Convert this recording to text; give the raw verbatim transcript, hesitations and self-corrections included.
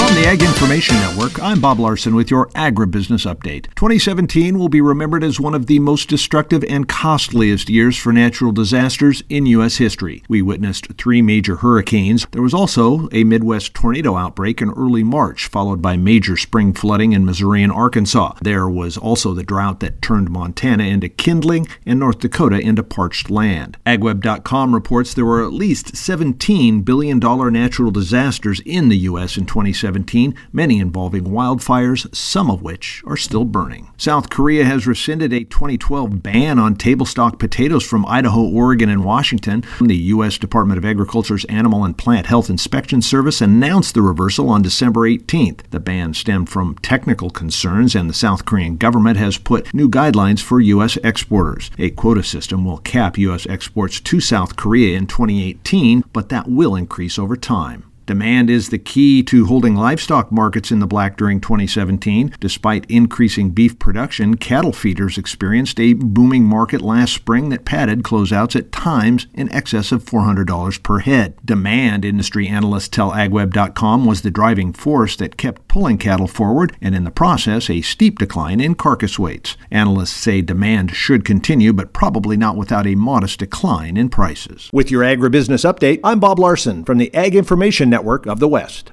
From the Ag Information Network, I'm Bob Larson with your Agribusiness Update. twenty seventeen will be remembered as one of the most destructive and costliest years for natural disasters in U S history. We witnessed three major hurricanes. There was also a Midwest tornado outbreak in early March, followed by major spring flooding in Missouri and Arkansas. There was also the drought that turned Montana into kindling and North Dakota into parched land. AgWeb dot com reports there were at least seventeen billion dollars natural disasters in the U S in twenty seventeen. Many involving wildfires, some of which are still burning. South Korea has rescinded a twenty twelve ban on table stock potatoes from Idaho, Oregon, and Washington. The U S Department of Agriculture's Animal and Plant Health Inspection Service announced the reversal on December eighteenth. The ban stemmed from technical concerns, and the South Korean government has put new guidelines for U S exporters. A quota system will cap U S exports to South Korea in twenty eighteen, but that will increase over time. Demand is the key to holding livestock markets in the black during twenty seventeen. Despite increasing beef production, cattle feeders experienced a booming market last spring that padded closeouts at times in excess of four hundred dollars per head. Demand, industry analysts tell AgWeb dot com, was the driving force that kept pulling cattle forward, and in the process, a steep decline in carcass weights. Analysts say demand should continue, but probably not without a modest decline in prices. With your Agribusiness Update, I'm Bob Larson from the Ag Information Network of the West.